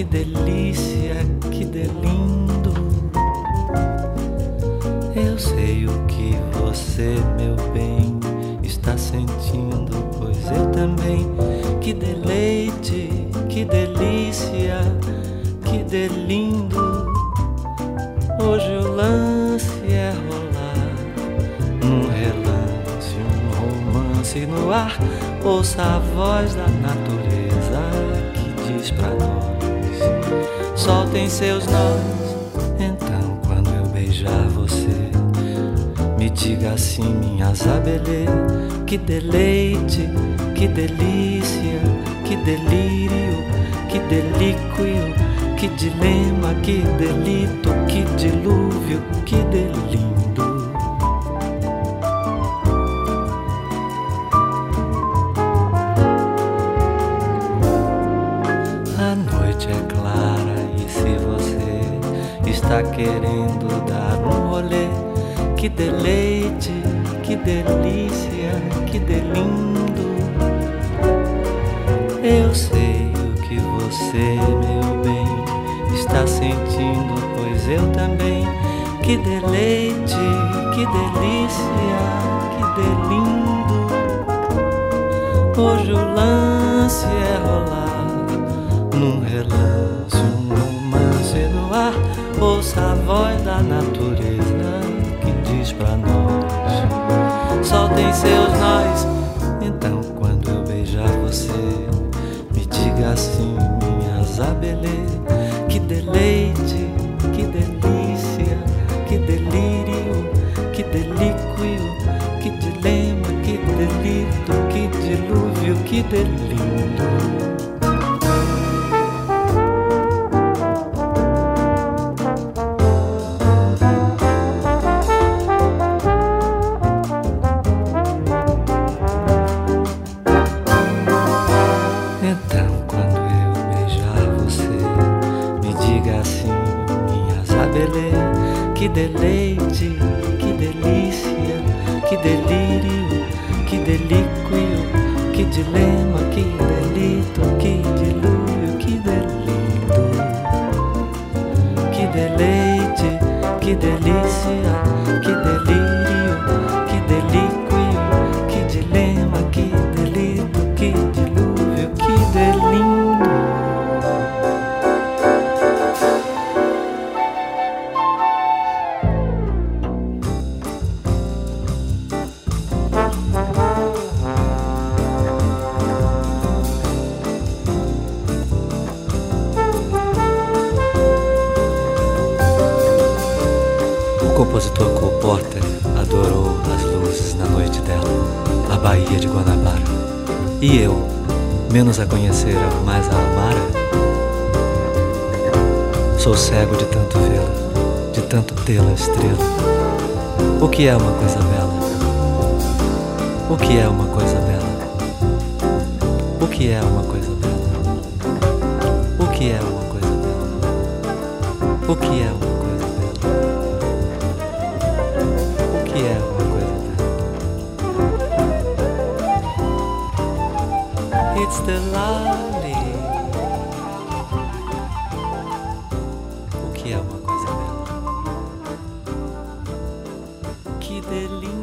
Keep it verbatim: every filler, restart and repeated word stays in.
que delícia, que delindo. Eu sei o que você, meu bem, está sentindo, pois eu também. Que deleite, que delícia, que delindo. Hoje o lance é rolar num relance, um romance no ar. Ouça a voz da natureza que diz pra nós: soltem seus nós. Então quando eu beijar você, me diga assim, minha Zabelê. Que deleite, que delícia, que delírio, que delíquio, que dilema, que delito, que dilúvio, que delindo. A noite é clara e se você está querendo dar um rolê, que deleite, que delícia, que delindo. Eu sei o que você, meu bem, está sentindo, pois eu também. Que deleite, que delícia, que delindo. Hoje o lance é rolar num relance, um romance no ar. Ouça a voz da natureza que diz pra nós: soltem seus nós. Então quando eu beijar você, me diga assim, minha Zabelê. Que deleite, que delícia, que delírio, que delíquio, que dilema, que delito, que dilúvio, que delindo. Que deleite, que delícia, que delírio, que delíquio, que dilema, que delito, que dilúvio, que delindo. Que deleite, que delícia, que delírio, que delíquio, que dilema, que delito, que dilúvio, que delindo. O compositor Cole Porter adorou as luzes na noite dela, a Baía de Guanabara. E eu, menos a conhecera, mais a amara, sou cego de tanto vê-la, de tanto tê-la estrela. O que é uma coisa bela? O que é uma coisa bela? O que é uma coisa bela? O que é uma coisa bela? O que é uma coisa bela? O que é uma coisa bela? It's the lolly. O que é uma coisa bela? Que delícia.